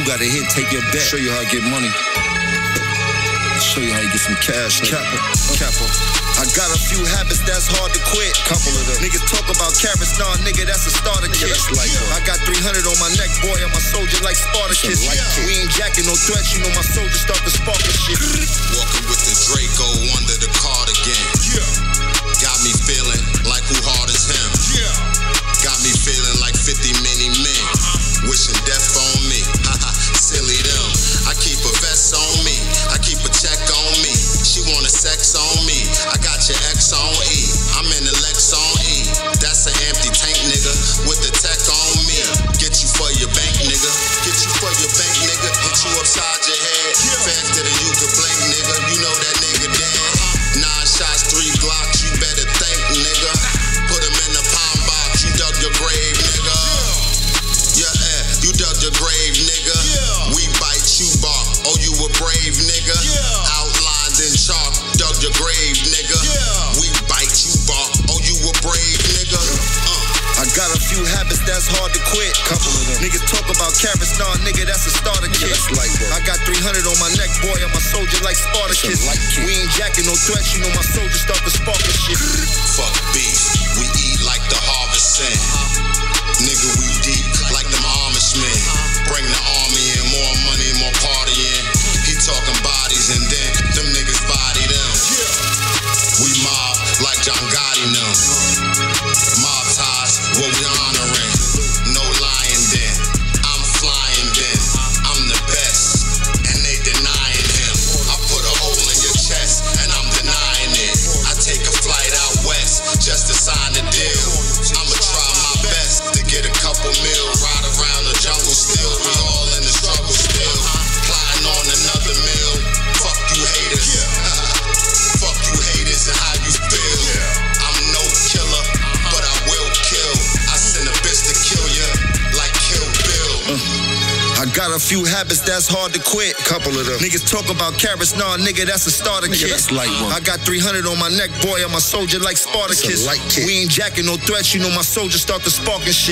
Who got a hit, take your bet. Show you how to get money. Show you how you get some cash. Capo. I got a few habits that's hard to quit. Couple of them. Niggas talk about carrots, nah, nigga, that's a starter kit. I got 300 on my neck, boy, I'm a soldier like Spartacus. We ain't jacking no threats, you know my soldiers start to spark and shit. Walking with the Draco under the cardigan. Got me feeling like who hard as him. Got me feeling like 50 many men. Wishing death on me. Silly them. I keep a vest on me. I keep a check on me. She wanna sex on me. I got your ex on E. I'm in the Lex on E. That's an empty tank, nigga, with the tech on me. Get you for your bank, nigga. Get you for your bank, nigga. Hit you upside your head. Faster than you could blink, nigga. You know that nigga dead. 9 shots, 3 Glocks. You better think, nigga. Put him in the palm box. You dug your grave, nigga. You dug your grave, nigga. We bite, you bark. Oh, you a brave nigga. Outlined in chalk. Dug your grave, nigga. We bite, you bark. Oh, you a brave nigga. I got a few habits that's hard to quit. Couple of them. Niggas talk about carrots, nah, nigga, that's a starter kit. I got 300 on my neck, boy, I'm a soldier like Spartacus. We ain't jacking no threats, you know my soldiers start to spark and shit. Fuck beef, we eat like the harvest end. Nigga, we deep like them Amish men. Bring the army in, more money, more partying. He talking bodies and then them niggas body them. We mob like John Gotti them. Mob ties, what we honoring. No lying then, I'm flying then. I'm the best, and they denying him. I put a hole in your chest, and I'm denying it. I take a flight out west, just to sign the deal. I'ma try my best to get a couple mil. Ride around the jungle still, we all in the struggle still. Plotting on another meal. Fuck you haters. Fuck you haters and how you feel. I'm no killer, but I will kill. I send a bitch to kill you like Kill Bill. I got a few habits that's hard to quit. Couple of them. Niggas talk about carrots, nah, nigga, that's a starter kit. That's light one. I got 300 on my neck, boy, I'm a soldier like Spartacus. That's a light kit. We ain't jacking no threats, you know my soldiers start to spark and shit.